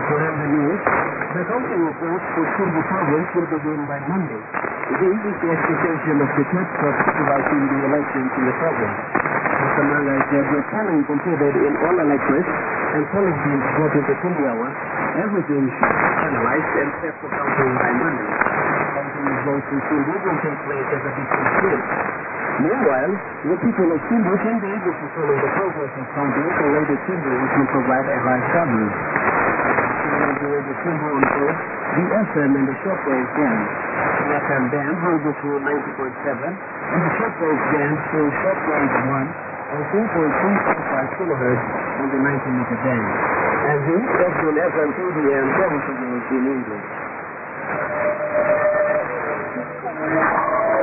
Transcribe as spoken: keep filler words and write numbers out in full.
From the news, the counting of votes for Sindhu province will begin by Monday. This is the expectation of the church of supervising the elections in the province. Mister Manga said the polling completed in all electorates and polling teams brought into Sindhu hour, everything should be finalized and set for counting by Monday. Counting of votes in Sindhu will take place at a different stage. Meanwhile, the people of Sindhu can be able to follow the progress of counting so that the Sindhu will provide a live coverage. During the Sindhu unfolds, the F M and the shortwave band. The F M band will go through ninety point seven and the shortwave band through shortwave one or four point three five five kilohertz on the ninety meter band. And this has been F M T V and serviceable in English.